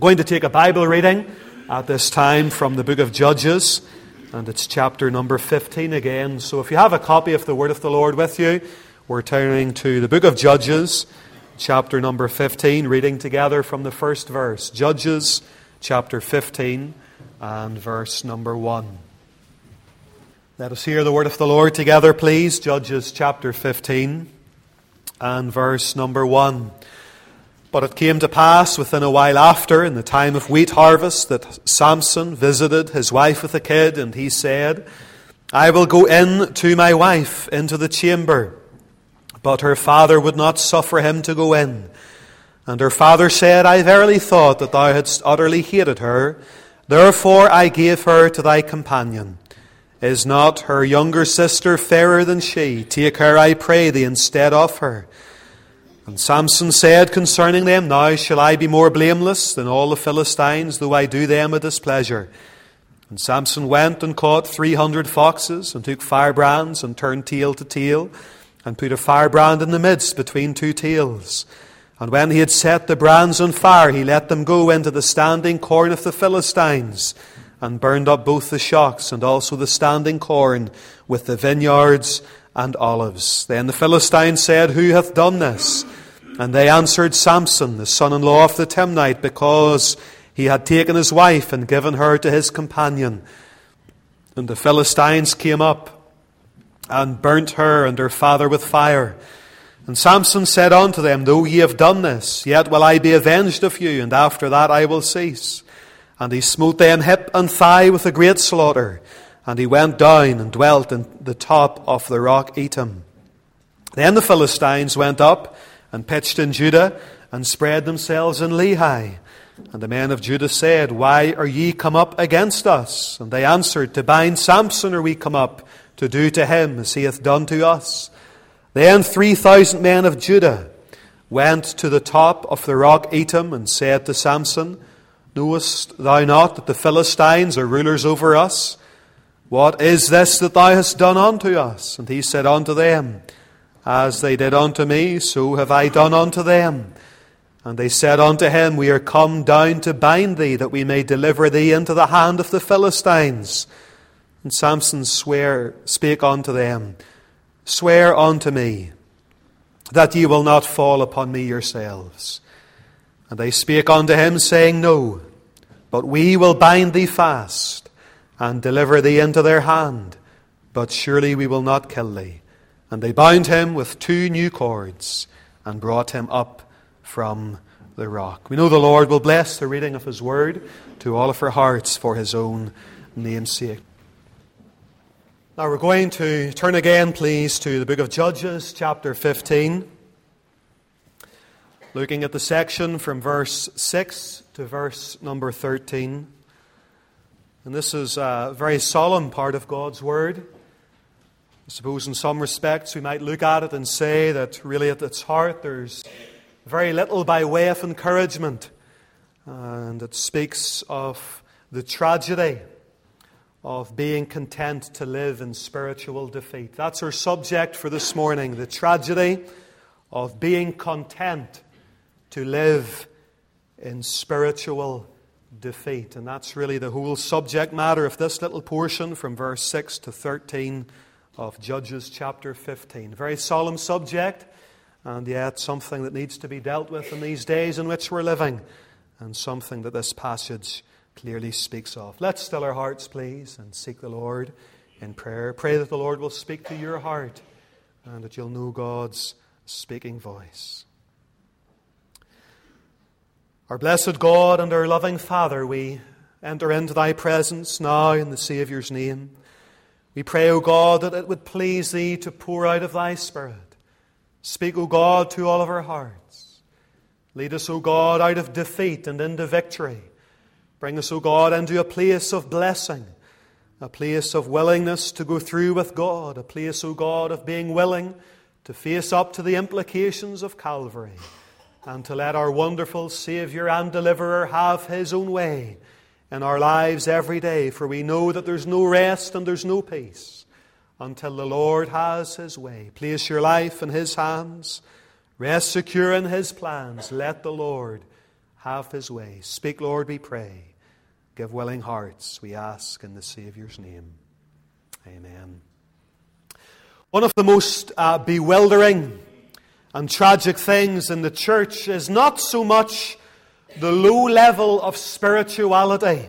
going to take a Bible reading at this time from the book of Judges, and it's chapter number 15 again. So if you have a copy of the Word of the Lord with you, we're turning to the book of Judges, chapter number 15, reading together from the first verse. Judges chapter 15 and verse number 1. Let us hear the Word of the Lord together, please. Judges chapter 15 and verse number 1. But it came to pass within a while after, in the time of wheat harvest, that Samson visited his wife with a kid, and he said, I will go in to my wife into the chamber. But her father would not suffer him to go in. And her father said, I verily thought that thou hadst utterly hated her. Therefore I gave her to thy companion. Is not her younger sister fairer than she? Take her, I pray thee, instead of her. And Samson said concerning them, Now shall I be more blameless than all the Philistines, though I do them a displeasure. And Samson went and caught 300 foxes, and took firebrands, and turned tail to tail, and put a firebrand in the midst between two tails. And when he had set the brands on fire, he let them go into the standing corn of the Philistines, and burned up both the shocks, and also the standing corn, with the vineyards and olives. Then the Philistines said, Who hath done this? And they answered, Samson, the son-in-law of the Timnite, because he had taken his wife and given her to his companion. And the Philistines came up and burnt her and her father with fire. And Samson said unto them, Though ye have done this, yet will I be avenged of you, and after that I will cease. And he smote them hip and thigh with a great slaughter. And he went down and dwelt in the top of the rock Etam. Then the Philistines went up and pitched in Judah, and spread themselves in Lehi. And the men of Judah said, Why are ye come up against us? And they answered, To bind Samson are we come up, to do to him as he hath done to us. Then 3,000 men of Judah went to the top of the rock Etam, and said to Samson, Knowest thou not that the Philistines are rulers over us? What is this that thou hast done unto us? And he said unto them, As they did unto me, so have I done unto them. And they said unto him, We are come down to bind thee, that we may deliver thee into the hand of the Philistines. And Samson spake unto them, Swear unto me, that ye will not fall upon me yourselves. And they spake unto him, saying, No, but we will bind thee fast, and deliver thee into their hand, but surely we will not kill thee. And they bound him with 2 new cords, and brought him up from the rock. We know the Lord will bless the reading of His Word to all of our hearts for His own name's sake. Now we're going to turn again, please, to the book of Judges, chapter 15. Looking at the section from verse 6 to verse number 13. And this is a very solemn part of God's Word. I suppose in some respects we might look at it and say that really at its heart there's very little by way of encouragement. And it speaks of the tragedy of being content to live in spiritual defeat. That's our subject for this morning, the tragedy of being content to live in spiritual defeat. And that's really the whole subject matter of this little portion from verse 6 to 13 of Judges chapter 15. Very solemn subject, and yet something that needs to be dealt with in these days in which we're living, and something that this passage clearly speaks of. Let's still our hearts, please, and seek the Lord in prayer. Pray that the Lord will speak to your heart, and that you'll know God's speaking voice. Our blessed God and our loving Father, we enter into Thy presence now in the Saviour's name. We pray, O God, that it would please Thee to pour out of Thy Spirit. Speak, O God, to all of our hearts. Lead us, O God, out of defeat and into victory. Bring us, O God, into a place of blessing, a place of willingness to go through with God, a place, O God, of being willing to face up to the implications of Calvary, and to let our wonderful Saviour and Deliverer have His own way in our lives every day. For we know that there's no rest and there's no peace until the Lord has His way. Place your life in His hands. Rest secure in His plans. Let the Lord have His way. Speak, Lord, we pray. Give willing hearts, we ask in the Saviour's name. Amen. One of the most bewildering and tragic things in the church is not so much the low level of spirituality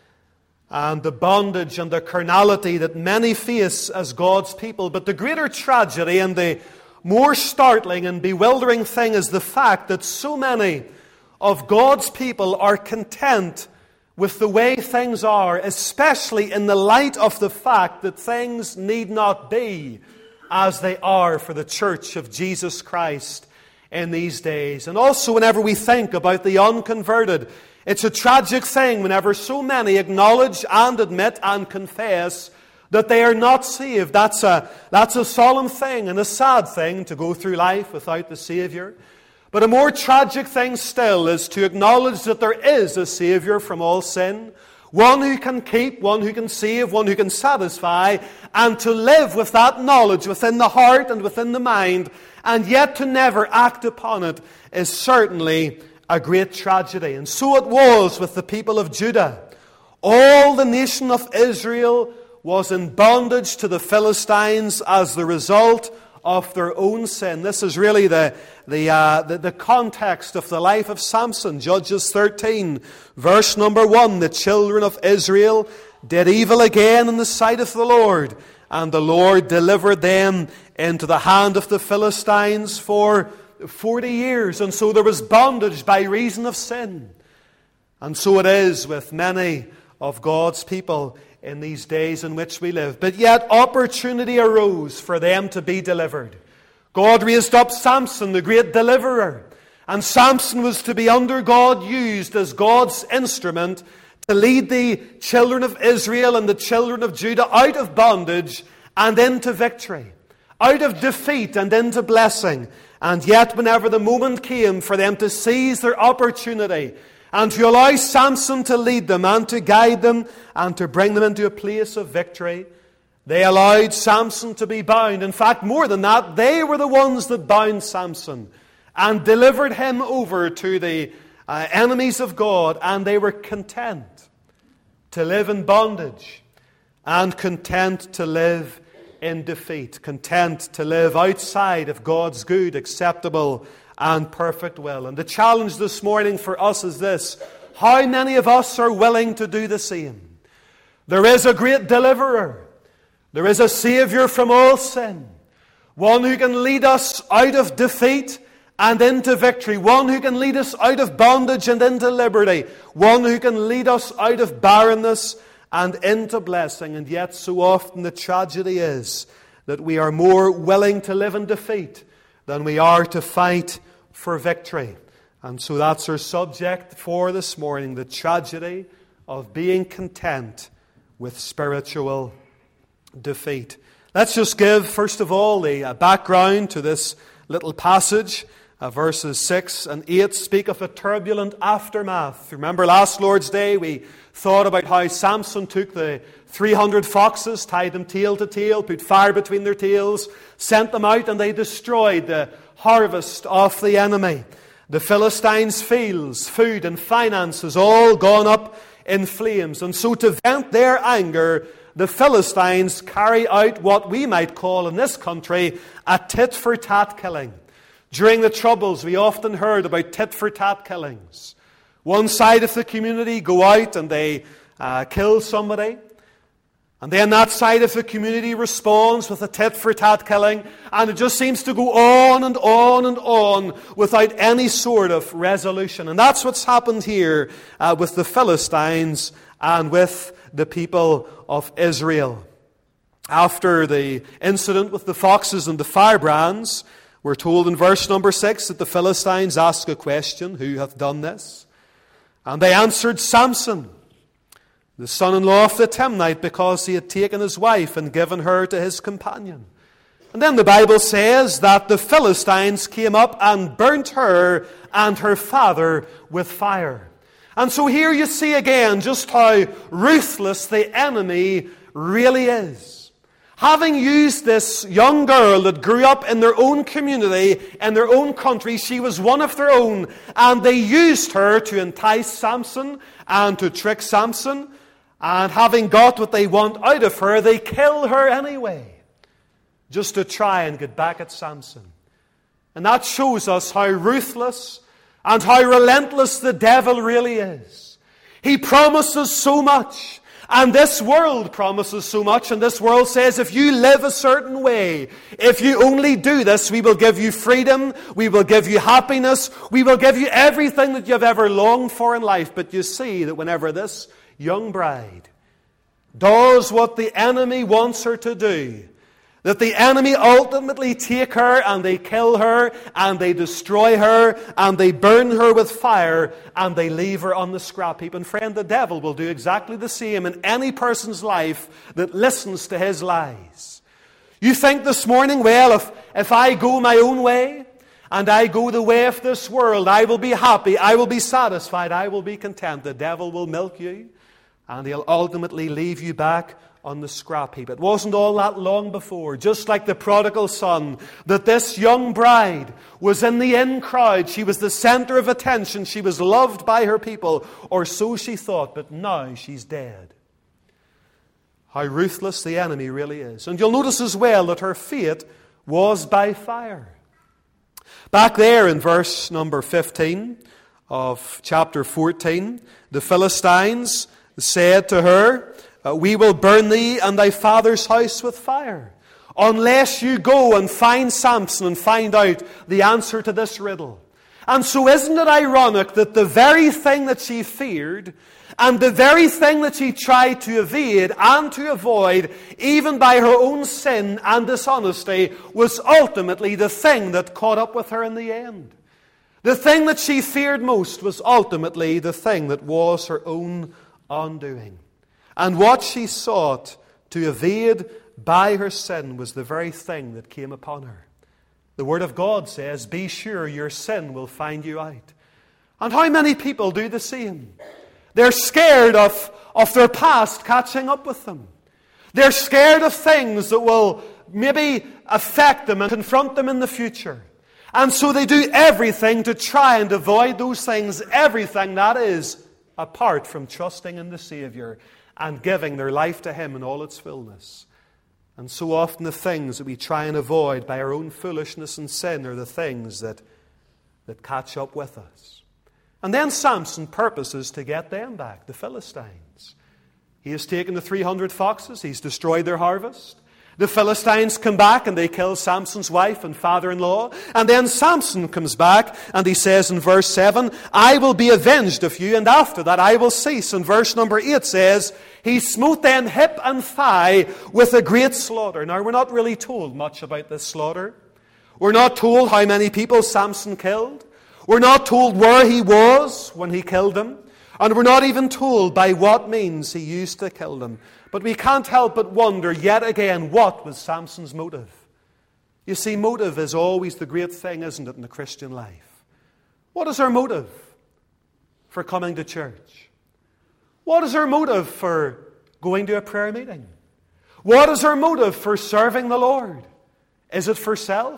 and the bondage and the carnality that many face as God's people, but the greater tragedy and the more startling and bewildering thing is the fact that so many of God's people are content with the way things are, especially in the light of the fact that things need not be as they are for the church of Jesus Christ in these days. And also whenever we think about the unconverted, it's a tragic thing whenever so many acknowledge and admit and confess that they are not saved. That's a solemn thing and a sad thing to go through life without the Savior. But a more tragic thing still is to acknowledge that there is a Savior from all sin, one who can keep, one who can save, one who can satisfy, and to live with that knowledge within the heart and within the mind, and yet to never act upon it is certainly a great tragedy. And so it was with the people of Judah. All the nation of Israel was in bondage to the Philistines as the result of their own sin. This is really the context of the life of Samson. Judges 13, verse number 1. The children of Israel did evil again in the sight of the Lord, and the Lord delivered them into the hand of the Philistines for 40 years. And so there was bondage by reason of sin. And so it is with many of God's people in these days in which we live. But yet opportunity arose for them to be delivered. God raised up Samson, the great deliverer. And Samson was to be under God, used as God's instrument to lead the children of Israel and the children of Judah out of bondage and into victory, out of defeat and into blessing. And yet whenever the moment came for them to seize their opportunity and to allow Samson to lead them and to guide them and to bring them into a place of victory, they allowed Samson to be bound. In fact, more than that, they were the ones that bound Samson and delivered him over to the enemies of God, and they were content to live in bondage and content to live in defeat, content to live outside of God's good, acceptable, and perfect will. And the challenge this morning for us is this: how many of us are willing to do the same? There is a great deliverer. There is a Savior from all sin. One who can lead us out of defeat and into victory. One who can lead us out of bondage and into liberty. One who can lead us out of barrenness and into blessing. And yet so often the tragedy is that we are more willing to live in defeat than we are to fight for victory. And so that's our subject for this morning, the tragedy of being content with spiritual defeat. Let's just give, first of all, the background to this little passage. Verses 6 and 8 speak of a turbulent aftermath. Remember last Lord's Day we thought about how Samson took the 300 foxes, tied them tail to tail, put fire between their tails, sent them out, and they destroyed the harvest of the enemy. The Philistines' fields, food and finances all gone up in flames. And so to vent their anger, the Philistines carry out what we might call in this country a tit-for-tat killing. During the Troubles, we often heard about tit-for-tat killings. One side of the community go out and they kill somebody. And then that side of the community responds with a tit-for-tat killing. And it just seems to go on and on and on without any sort of resolution. And that's what's happened here with the Philistines and with the people of Israel. After the incident with the foxes and the firebrands, we're told in verse number 6 that the Philistines ask a question: who hath done this? And they answered, Samson, the son-in-law of the Timnite, because he had taken his wife and given her to his companion. And then the Bible says that the Philistines came up and burnt her and her father with fire. And so here you see again just how ruthless the enemy really is. Having used this young girl that grew up in their own community, in their own country, she was one of their own, and they used her to entice Samson and to trick Samson, and having got what they want out of her, they kill her anyway, just to try and get back at Samson. And that shows us how ruthless and how relentless the devil really is. He promises so much. And this world promises so much, and this world says, if you live a certain way, if you only do this, we will give you freedom, we will give you happiness, we will give you everything that you've ever longed for in life. But you see that whenever this young bride does what the enemy wants her to do, that the enemy ultimately take her and they kill her and they destroy her and they burn her with fire and they leave her on the scrap heap. And friend, the devil will do exactly the same in any person's life that listens to his lies. You think this morning, well, if I go my own way and I go the way of this world, I will be happy, I will be satisfied, I will be content. The devil will milk you and he'll ultimately leave you back on the scrap heap. It wasn't all that long before, just like the prodigal son, that this young bride was in the in crowd. She was the center of attention. She was loved by her people, or so she thought, but now she's dead. How ruthless the enemy really is. And you'll notice as well that her fate was by fire. Back there in verse number 15 of chapter 14, the Philistines said to her, we will burn thee and thy father's house with fire, unless you go and find Samson and find out the answer to this riddle. And so isn't it ironic that the very thing that she feared and the very thing that she tried to evade and to avoid, even by her own sin and dishonesty, was ultimately the thing that caught up with her in the end. The thing that she feared most was ultimately the thing that was her own undoing. And what she sought to evade by her sin was the very thing that came upon her. The Word of God says, be sure your sin will find you out. And how many people do the same? They're scared of their past catching up with them. They're scared of things that will maybe affect them and confront them in the future. And so they do everything to try and avoid those things, everything that is, apart from trusting in the Savior and giving their life to Him in all its fullness. And so often the things that we try and avoid by our own foolishness and sin are the things that catch up with us. And then Samson purposes to get them back, the Philistines. He has taken the 300 foxes, he's destroyed their harvest. The Philistines come back and they kill Samson's wife and father-in-law. And then Samson comes back and he says in verse 7, I will be avenged of you, and after that I will cease. And verse number 8 says, he smote them hip and thigh with a great slaughter. Now we're not really told much about this slaughter. We're not told how many people Samson killed. We're not told where he was when he killed them. And we're not even told by what means he used to kill them. But we can't help but wonder yet again, what was Samson's motive? You see, motive is always the great thing, isn't it, in the Christian life? What is our motive for coming to church? What is our motive for going to a prayer meeting? What is our motive for serving the Lord? Is it for self?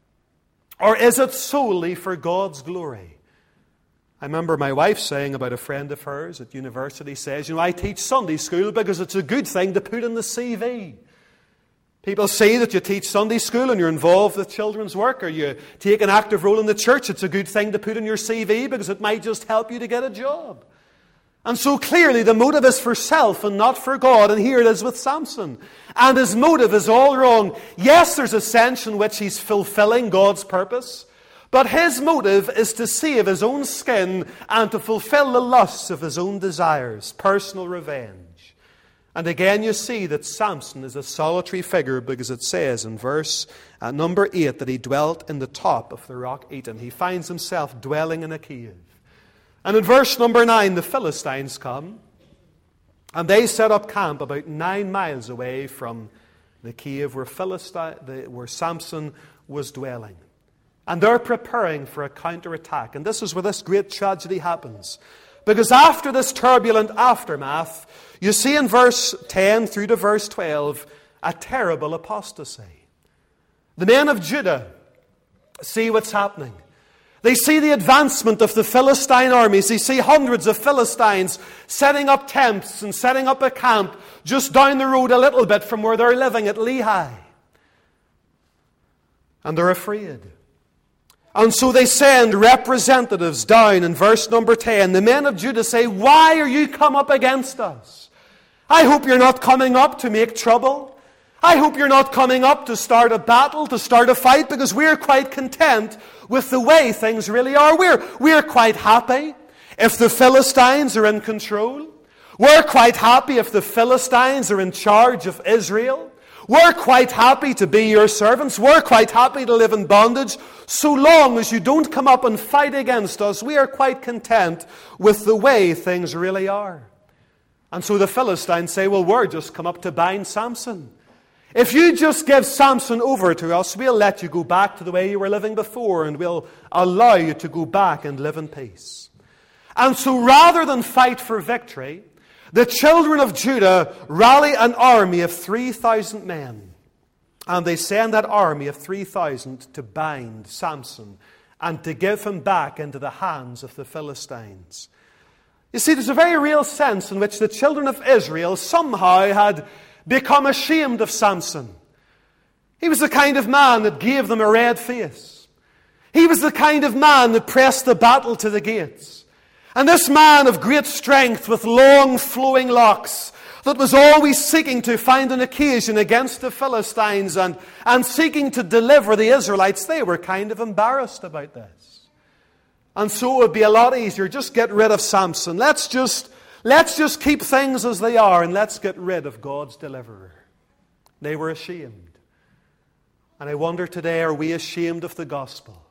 Or is it solely for God's glory? I remember my wife saying about a friend of hers at university, says, I teach Sunday school because it's a good thing to put in the CV. People say that you teach Sunday school and you're involved with children's work, or you take an active role in the church. It's a good thing to put in your CV because it might just help you to get a job. And so clearly the motive is for self and not for God. And here it is with Samson. And his motive is all wrong. Yes, there's a sense in which he's fulfilling God's purpose. But his motive is to save his own skin and to fulfill the lusts of his own desires, personal revenge. And again you see that Samson is a solitary figure, because it says in verse number 8 that he dwelt in the top of the rock Etam. He finds himself dwelling in a cave. And in verse number 9 the Philistines come and they set up camp about 9 miles away from the cave where Samson was dwelling. And they're preparing for a counterattack. And this is where this great tragedy happens. Because after this turbulent aftermath, you see in verse 10 through to verse 12, a terrible apostasy. The men of Judah see what's happening. They see the advancement of the Philistine armies. They see hundreds of Philistines setting up tents and setting up a camp just down the road a little bit from where they're living at Lehi. And they're afraid. And so they send representatives down in verse number 10. The men of Judah say, "Why are you come up against us? I hope you're not coming up to make trouble. I hope you're not coming up to start a battle, to start a fight, because we're quite content with the way things really are. We're quite happy if the Philistines are in control. We're quite happy if the Philistines are in charge of Israel. We're quite happy to be your servants. We're quite happy to live in bondage. So long as you don't come up and fight against us, we are quite content with the way things really are." And so the Philistines say, "Well, we're just come up to bind Samson. If you just give Samson over to us, we'll let you go back to the way you were living before, and we'll allow you to go back and live in peace." And so rather than fight for victory, the children of Judah rally an army of 3,000 men. And they send that army of 3,000 to bind Samson and to give him back into the hands of the Philistines. You see, there's a very real sense in which the children of Israel somehow had become ashamed of Samson. He was the kind of man that gave them a red face. He was the kind of man that pressed the battle to the gates. And this man of great strength with long flowing locks that was always seeking to find an occasion against the Philistines and seeking to deliver the Israelites, they were kind of embarrassed about this. And so it would be a lot easier, just get rid of Samson. Let's just keep things as they are, and let's get rid of God's deliverer. They were ashamed. And I wonder today, are we ashamed of the gospel?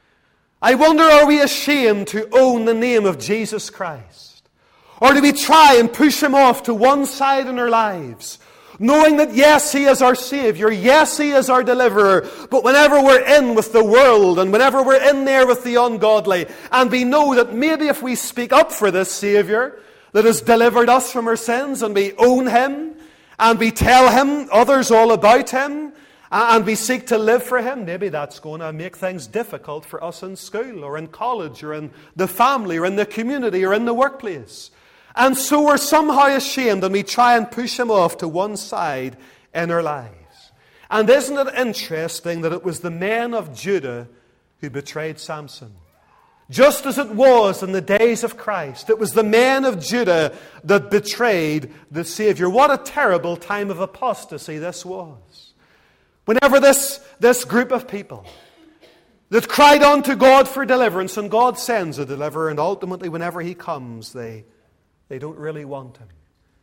I wonder, are we ashamed to own the name of Jesus Christ? Or do we try and push Him off to one side in our lives, knowing that yes, He is our Savior, yes, He is our deliverer, but whenever we're in with the world and whenever we're in there with the ungodly, and we know that maybe if we speak up for this Savior that has delivered us from our sins, and we own Him, and we tell Him, others all about Him, and we seek to live for Him, maybe that's going to make things difficult for us in school or in college or in the family or in the community or in the workplace. And so we're somehow ashamed, and we try and push Him off to one side in our lives. And isn't it interesting that it was the men of Judah who betrayed Samson? Just as it was in the days of Christ, it was the men of Judah that betrayed the Savior. What a terrible time of apostasy this was. Whenever this group of people that cried unto God for deliverance, and God sends a deliverer, and ultimately whenever He comes, they don't really want Him.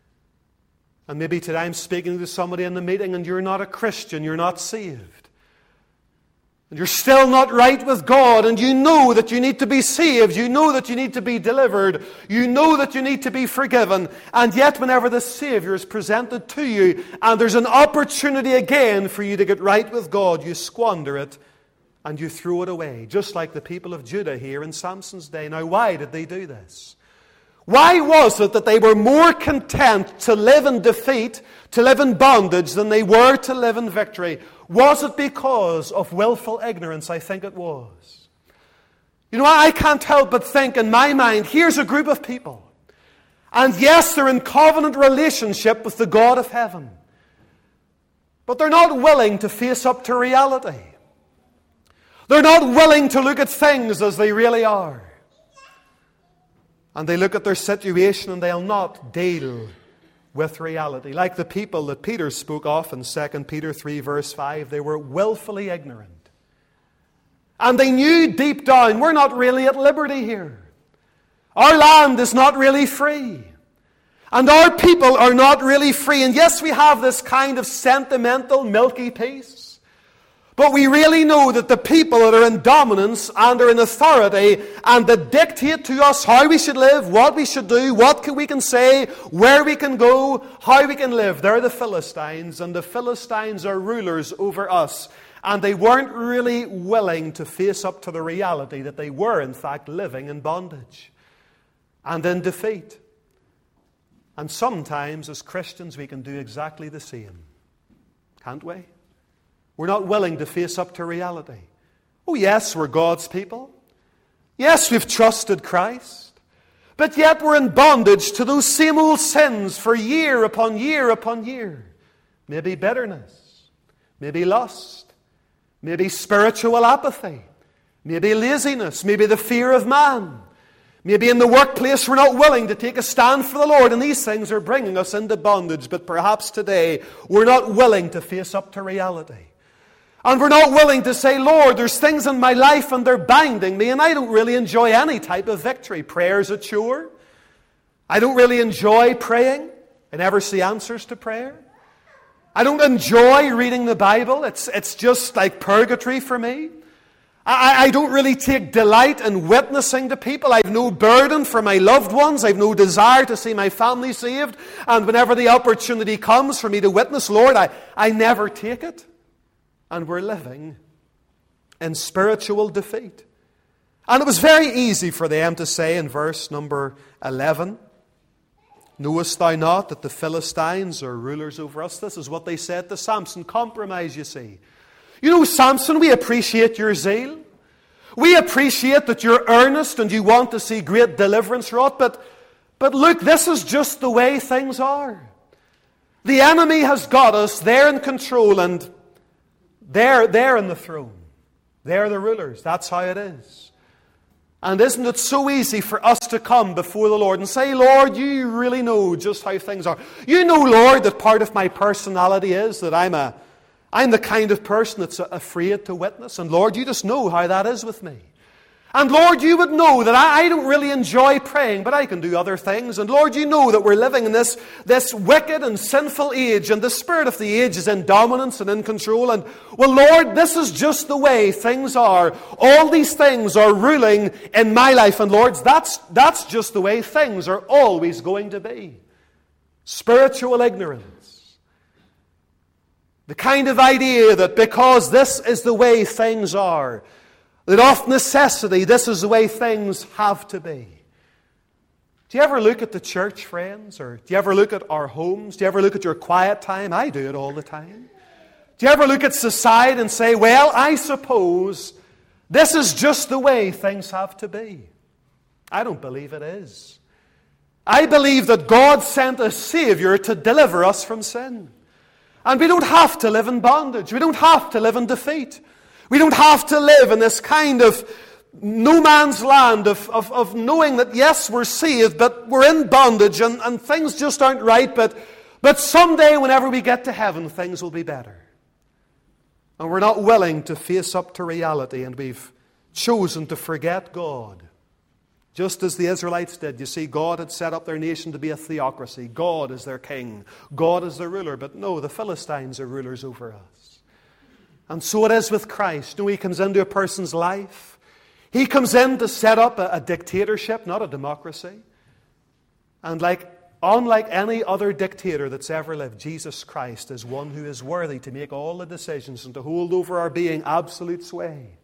And maybe today I'm speaking to somebody in the meeting, and you're not a Christian, you're not saved. And you're still not right with God, and you know that you need to be saved, you know that you need to be delivered, you know that you need to be forgiven, and yet whenever the Savior is presented to you, and there's an opportunity again for you to get right with God, you squander it, and you throw it away, just like the people of Judah here in Samson's day. Now, why did they do this? Why was it that they were more content to live in defeat, to live in bondage, than they were to live in victory? Was it because of willful ignorance? I think it was. You know, I can't help but think in my mind, here's a group of people. And yes, they're in covenant relationship with the God of heaven. But they're not willing to face up to reality. They're not willing to look at things as they really are. And they look at their situation and they'll not deal with reality. Like the people that Peter spoke of in 2 Peter 3 verse 5, they were willfully ignorant. And they knew deep down, we're not really at liberty here. Our land is not really free. And our people are not really free. And yes, we have this kind of sentimental, milky peace. But we really know that the people that are in dominance and are in authority and that dictate to us how we should live, what we should do, what we can say, where we can go, how we can live, they're the Philistines, and the Philistines are rulers over us. And they weren't really willing to face up to the reality that they were, in fact, living in bondage and in defeat. And sometimes, as Christians, we can do exactly the same. can't we? We're not willing to face up to reality. Oh yes, we're God's people. Yes, we've trusted Christ. But yet we're in bondage to those same old sins for year upon year upon year. Maybe bitterness, maybe lust, maybe spiritual apathy, maybe laziness, maybe the fear of man. Maybe in the workplace we're not willing to take a stand for the Lord, and these things are bringing us into bondage. But perhaps today we're not willing to face up to reality. And we're not willing to say, Lord, there's things in my life and they're binding me, and I don't really enjoy any type of victory. Prayer's a chore. I don't really enjoy praying. I never see answers to prayer. I don't enjoy reading the Bible. It's just like purgatory for me. I don't really take delight in witnessing to people. I've no burden for my loved ones. I've no desire to see my family saved. And whenever the opportunity comes for me to witness, Lord, I never take it. And we're living in spiritual defeat. And it was very easy for them to say in verse number 11, knowest thou not that the Philistines are rulers over us? This is what they said to Samson. Compromise, you see. You know, Samson, we appreciate your zeal. We appreciate that you're earnest and you want to see great deliverance wrought. But look, this is just the way things are. The enemy has got us. They're in control and they're in the throne. They're the rulers. That's how it is. And isn't it so easy for us to come before the Lord and say, Lord, you really know just how things are. You know, Lord, that part of my personality is that I'm the kind of person that's afraid to witness. And Lord, you just know how that is with me. And Lord, you would know that I don't really enjoy praying, but I can do other things. And Lord, you know that we're living in this wicked and sinful age, and the spirit of the age is in dominance and in control. And well, Lord, this is just the way things are. All these things are ruling in my life. And Lord, that's just the way things are always going to be. Spiritual ignorance. The kind of idea that because this is the way things are, that of necessity, this is the way things have to be. Do you ever look at the church, friends? Or do you ever look at our homes? Do you ever look at your quiet time? I do it all the time. Do you ever look at society and say, well, I suppose this is just the way things have to be? I don't believe it is. I believe that God sent a Savior to deliver us from sin. And we don't have to live in bondage. We don't have to live in defeat. We don't have to live in this kind of no man's land of knowing that, yes, we're saved, but we're in bondage and things just aren't right. But someday, whenever we get to heaven, things will be better. And we're not willing to face up to reality, and we've chosen to forget God. Just as the Israelites did. You see, God had set up their nation to be a theocracy. God is their king. God is their ruler. But no, the Philistines are rulers over us. And so it is with Christ. No, He comes into a person's life. He comes in to set up a dictatorship, not a democracy. And unlike any other dictator that's ever lived, Jesus Christ is one who is worthy to make all the decisions and to hold over our being absolute sway.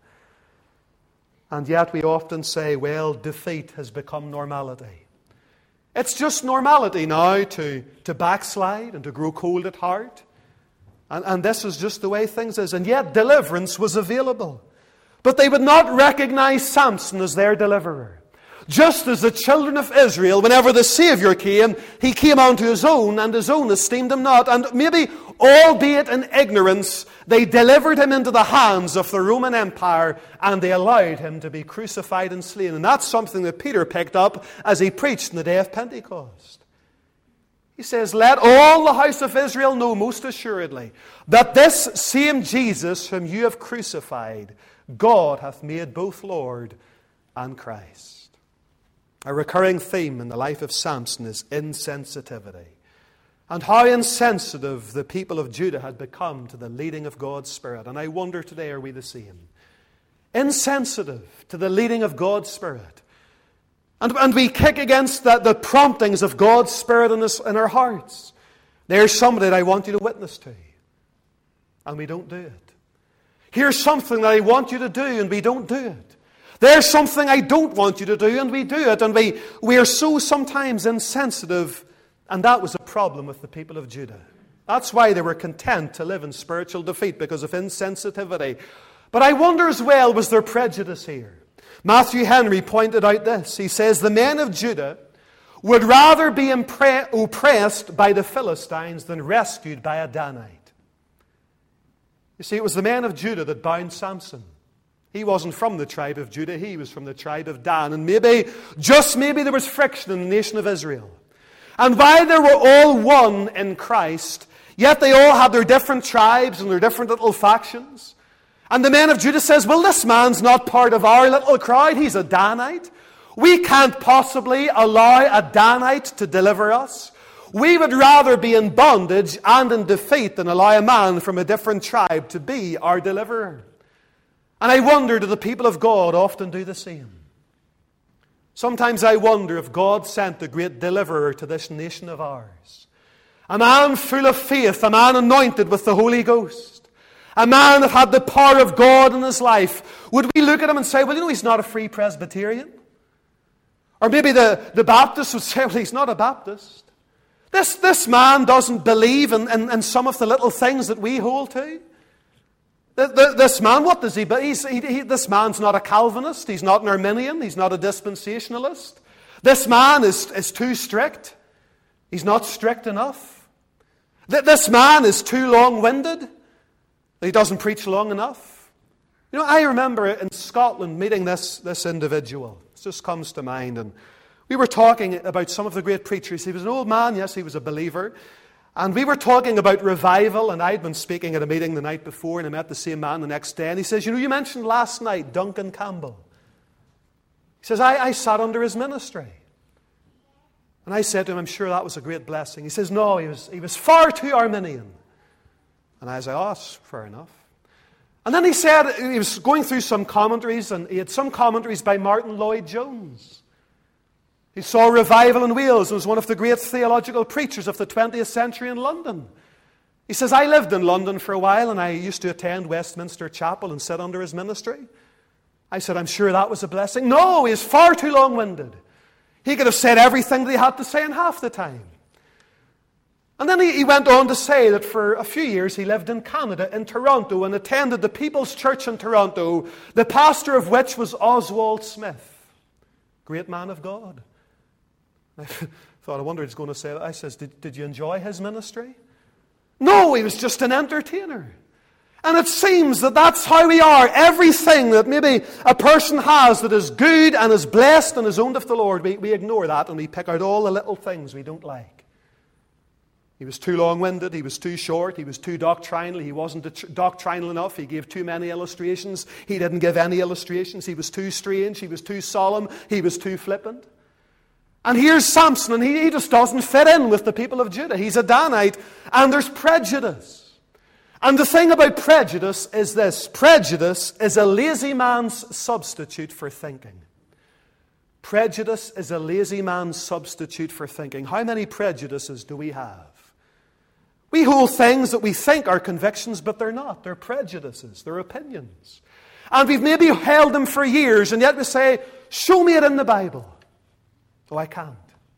And yet we often say, well, defeat has become normality. It's just normality now to backslide and to grow cold at heart. And this is just the way things is. And yet deliverance was available. But they would not recognize Samson as their deliverer. Just as the children of Israel, whenever the Savior came, He came unto His own, and His own esteemed Him not. And maybe, albeit in ignorance, they delivered Him into the hands of the Roman Empire, and they allowed Him to be crucified and slain. And that's something that Peter picked up as he preached on the day of Pentecost. He says, let all the house of Israel know most assuredly that this same Jesus whom you have crucified, God hath made both Lord and Christ. A recurring theme in the life of Samson is insensitivity. And how insensitive the people of Judah had become to the leading of God's Spirit. And I wonder today, are we the same? Insensitive to the leading of God's Spirit. And we kick against the promptings of God's Spirit in our hearts. There's somebody that I want you to witness to. And we don't do it. Here's something that I want you to do, and we don't do it. There's something I don't want you to do, and we do it. And we are so sometimes insensitive. And that was a problem with the people of Judah. That's why they were content to live in spiritual defeat, because of insensitivity. But I wonder as well, was there prejudice here? Matthew Henry pointed out this. He says, the men of Judah would rather be oppressed by the Philistines than rescued by a Danite. You see, it was the men of Judah that bound Samson. He wasn't from the tribe of Judah, he was from the tribe of Dan. And maybe, just maybe, there was friction in the nation of Israel. And while they were all one in Christ, yet they all had their different tribes and their different little factions. And the men of Judah says, well, this man's not part of our little crowd. He's a Danite. We can't possibly allow a Danite to deliver us. We would rather be in bondage and in defeat than allow a man from a different tribe to be our deliverer. And I wonder, do the people of God often do the same? Sometimes I wonder if God sent the great deliverer to this nation of ours. A man full of faith, a man anointed with the Holy Ghost. A man that had the power of God in his life. Would we look at him and say, well, you know, he's not a Free Presbyterian? Or maybe the Baptists would say, well, he's not a Baptist. This man doesn't believe in some of the little things that we hold to. This man, what does he believe? This man's not a Calvinist. He's not an Arminian. He's not a dispensationalist. This man is too strict. He's not strict enough. This man is too long-winded. He doesn't preach long enough. You know, I remember in Scotland meeting this individual. It just comes to mind. And we were talking about some of the great preachers. He was an old man. Yes, he was a believer. And we were talking about revival, and I'd been speaking at a meeting the night before, and I met the same man the next day, and he says, you know, you mentioned last night Duncan Campbell. He says, I sat under his ministry. And I said to him, I'm sure that was a great blessing. He says, no, he was far too Arminian. And I said, oh, that's fair enough. And then he said, he was going through some commentaries, and he had some commentaries by Martin Lloyd-Jones. He saw revival in Wales and was one of the great theological preachers of the 20th century in London. He says, I lived in London for a while and I used to attend Westminster Chapel and sit under his ministry. I said, I'm sure that was a blessing. No, he is far too long-winded. He could have said everything that he had to say in half the time. And then he went on to say that for a few years he lived in Canada, in Toronto, and attended the People's Church in Toronto, the pastor of which was Oswald Smith. Great man of God. I thought, I wonder he's going to say that. I says, did you enjoy his ministry? No, he was just an entertainer. And it seems that that's how we are. Everything that maybe a person has that is good and is blessed and is owned of the Lord, we ignore that and we pick out all the little things we don't like. He was too long-winded, he was too short, he was too doctrinal, he wasn't doctrinal enough, he gave too many illustrations, he didn't give any illustrations, he was too strange, he was too solemn, he was too flippant. And here's Samson, and he just doesn't fit in with the people of Judah. He's a Danite, and there's prejudice. And the thing about prejudice is this. Prejudice is a lazy man's substitute for thinking. Prejudice is a lazy man's substitute for thinking. How many prejudices do we have? We hold things that we think are convictions, but they're not. They're prejudices. They're opinions. And we've maybe held them for years, and yet we say, show me it in the Bible. Oh, I can't.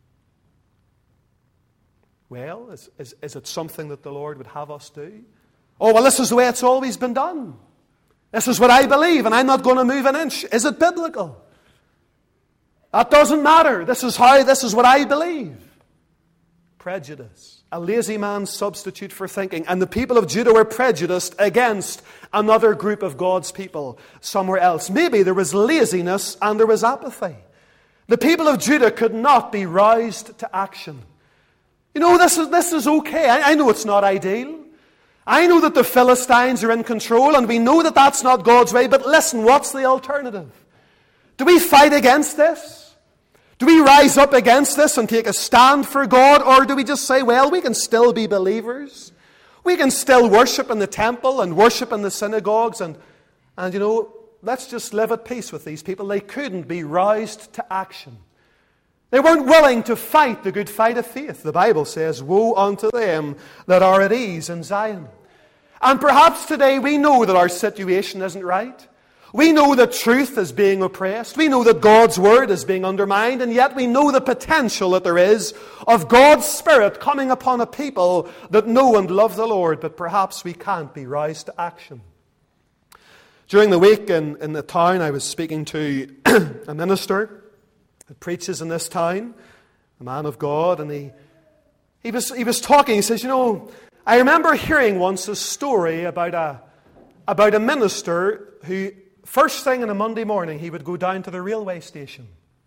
Well, is it something that the Lord would have us do? Oh, well, this is the way it's always been done. This is what I believe, and I'm not going to move an inch. Is it biblical? That doesn't matter. This is what I believe. Prejudice. A lazy man's substitute for thinking. And the people of Judah were prejudiced against another group of God's people somewhere else. Maybe there was laziness and there was apathy. The people of Judah could not be roused to action. You know, this is okay. I know it's not ideal. I know that the Philistines are in control, and we know that that's not God's way, but listen, what's the alternative? Do we fight against this? Do we rise up against this and take a stand for God, or do we just say, well, we can still be believers. We can still worship in the temple and worship in the synagogues, and you know, let's just live at peace with these people. They couldn't be roused to action. They weren't willing to fight the good fight of faith. The Bible says, woe unto them that are at ease in Zion. And perhaps today we know that our situation isn't right. We know that truth is being oppressed. We know that God's word is being undermined. And yet we know the potential that there is of God's Spirit coming upon a people that know and love the Lord. But perhaps we can't be roused to action. During the week in the town, I was speaking to a minister that preaches in this town, a man of God. And he was talking. He says, I remember hearing once a story about a minister who, first thing on a Monday morning, he would go down to the railway station.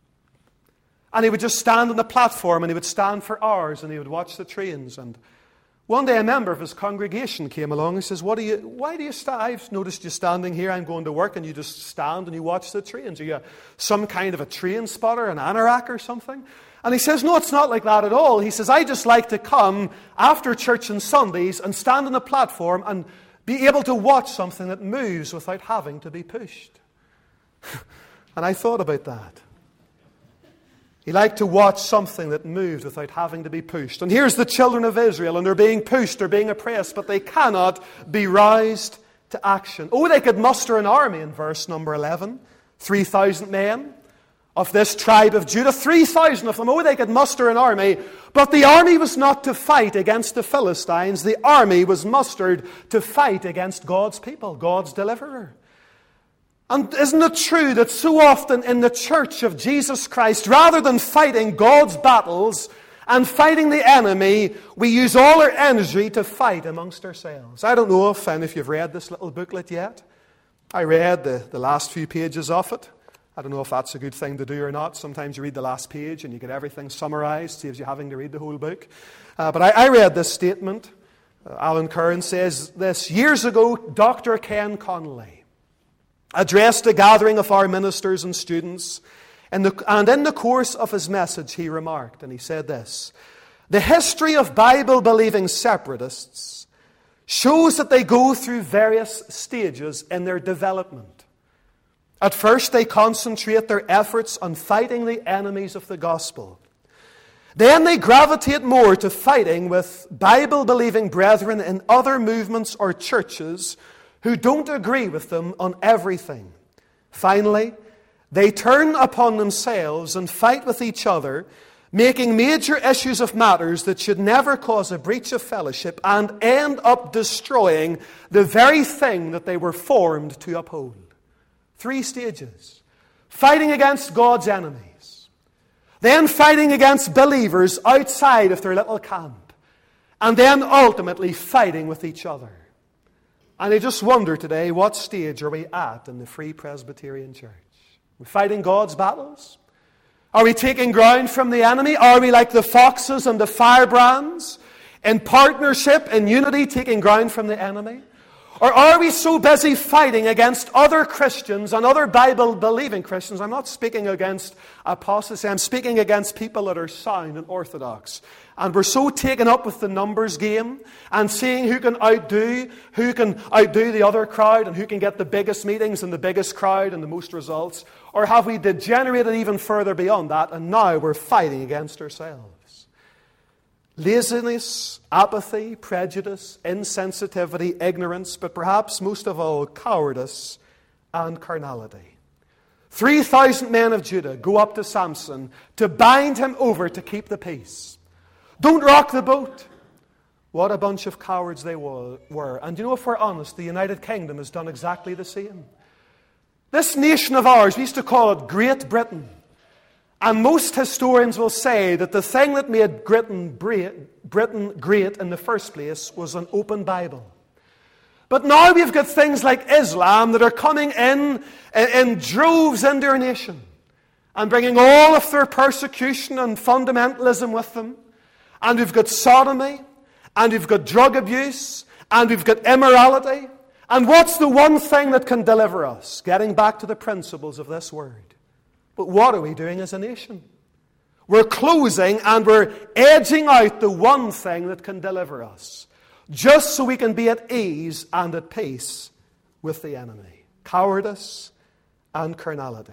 And he would just stand on the platform, and he would stand for hours, and he would watch the trains. And one day a member of his congregation came along and says, why do you stand? I've noticed you standing here. I'm going to work, and you just stand and you watch the trains. Are you some kind of a train spotter, an anorak or something? And he says, no, it's not like that at all. He says, I just like to come after church on Sundays and stand on the platform and be able to watch something that moves without having to be pushed. And I thought about that. He liked to watch something that moved without having to be pushed. And here's the children of Israel, and they're being pushed, they're being oppressed, but they cannot be roused to action. Oh, they could muster an army in verse number 11. 3,000 men of this tribe of Judah, 3,000 of them. Oh, they could muster an army. But the army was not to fight against the Philistines. The army was mustered to fight against God's people, God's deliverer. And isn't it true that so often in the church of Jesus Christ, rather than fighting God's battles and fighting the enemy, we use all our energy to fight amongst ourselves? I don't know if any of you have read this little booklet yet. I read the last few pages of it. I don't know if that's a good thing to do or not. Sometimes you read the last page and you get everything summarized, saves you having to read the whole book. But I read this statement. Alan Curran says this: years ago, Dr. Ken Connolly addressed a gathering of our ministers and students, and in the course of his message he remarked, and he said this: the history of Bible-believing separatists shows that they go through various stages in their development. At first, they concentrate their efforts on fighting the enemies of the gospel. Then they gravitate more to fighting with Bible-believing brethren in other movements or churches who don't agree with them on everything. Finally, they turn upon themselves and fight with each other, making major issues of matters that should never cause a breach of fellowship, and end up destroying the very thing that they were formed to uphold. 3 stages. Fighting against God's enemies. Then fighting against believers outside of their little camp. And then ultimately fighting with each other. And I just wonder today, what stage are we at in the Free Presbyterian Church? Are we fighting God's battles? Are we taking ground from the enemy? Are we like the foxes and the firebrands, in partnership, in unity, taking ground from the enemy? Or are we so busy fighting against other Christians and other Bible-believing Christians? I'm not speaking against apostasy. I'm speaking against people that are sound and orthodox. And we're so taken up with the numbers game and seeing who can outdo the other crowd and who can get the biggest meetings and the biggest crowd and the most results. Or have we degenerated even further beyond that, and now we're fighting against ourselves? Laziness, apathy, prejudice, insensitivity, ignorance, but perhaps most of all, cowardice and carnality. 3,000 men of Judah go up to Samson to bind him over to keep the peace. Don't rock the boat. What a bunch of cowards they were. And you know, if we're honest, the United Kingdom has done exactly the same. This nation of ours, we used to call it Great Britain. And most historians will say that the thing that made Britain great in the first place was an open Bible. But now we've got things like Islam that are coming in droves into our nation and bringing all of their persecution and fundamentalism with them. And we've got sodomy, and we've got drug abuse, and we've got immorality. And what's the one thing that can deliver us? Getting back to the principles of this word. But what are we doing as a nation? We're closing and we're edging out the one thing that can deliver us, just so we can be at ease and at peace with the enemy. Cowardice and carnality.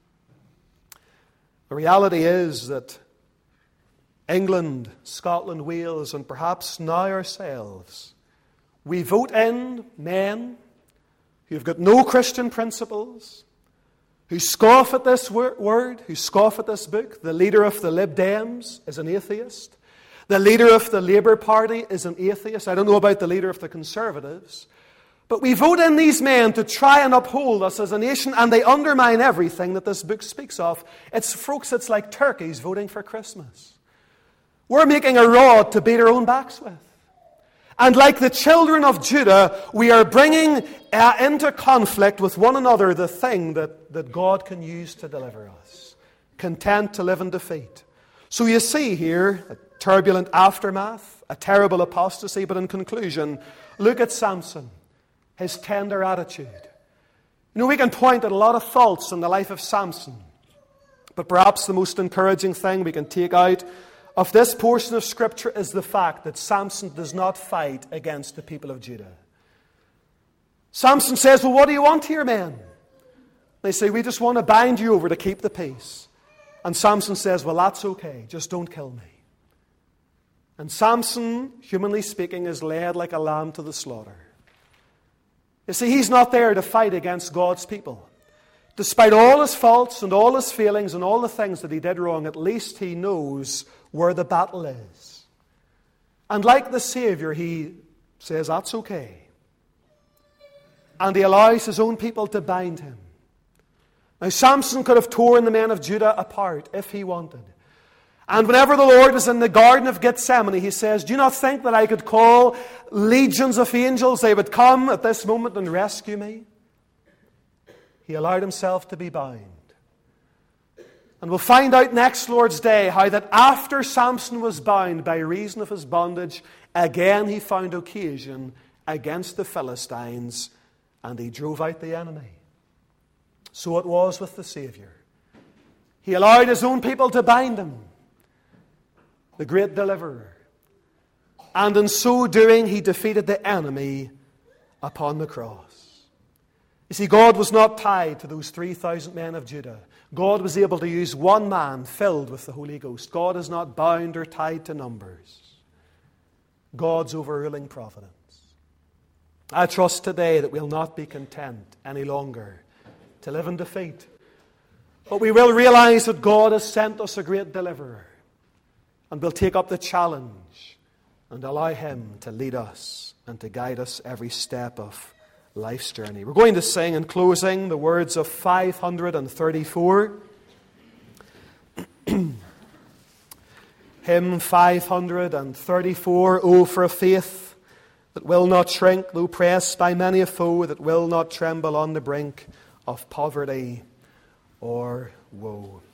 The reality is that England, Scotland, Wales, and perhaps now ourselves, we vote in men who've got no Christian principles, who scoff at this word, who scoff at this book. The leader of the Lib Dems is an atheist. The leader of the Labour Party is an atheist. I don't know about the leader of the Conservatives. But we vote in these men to try and uphold us as a nation, and they undermine everything that this book speaks of. Folks, it's like turkeys voting for Christmas. We're making a rod to beat our own backs with. And like the children of Judah, we are bringing into conflict with one another the thing that God can use to deliver us. Content to live in defeat. So you see here a turbulent aftermath, a terrible apostasy, but in conclusion, look at Samson, his tender attitude. You know, we can point at a lot of faults in the life of Samson, but perhaps the most encouraging thing we can take out of this portion of Scripture is the fact that Samson does not fight against the people of Judah. Samson says, well, what do you want here, men? They say, we just want to bind you over to keep the peace. And Samson says, well, that's okay, just don't kill me. And Samson, humanly speaking, is led like a lamb to the slaughter. You see, he's not there to fight against God's people. Despite all his faults and all his failings and all the things that he did wrong, at least he knows where the battle is. And like the Savior, he says, that's okay. And he allows his own people to bind him. Now, Samson could have torn the men of Judah apart if he wanted. And whenever the Lord was in the Garden of Gethsemane, he says, do you not think that I could call legions of angels? They would come at this moment and rescue me. He allowed himself to be bound. And we'll find out next Lord's Day how that after Samson was bound by reason of his bondage, again he found occasion against the Philistines and he drove out the enemy. So it was with the Savior. He allowed his own people to bind him, the great deliverer. And in so doing, he defeated the enemy upon the cross. You see, God was not tied to those 3,000 men of Judah. God was able to use one man filled with the Holy Ghost. God is not bound or tied to numbers. God's overruling providence. I trust today that we'll not be content any longer to live in defeat. But we will realize that God has sent us a great deliverer. And we'll take up the challenge and allow him to lead us and to guide us every step of life's journey. We're going to sing in closing the words of 534. Hymn 534. Oh, for a faith that will not shrink, though pressed by many a foe, that will not tremble on the brink of poverty or woe.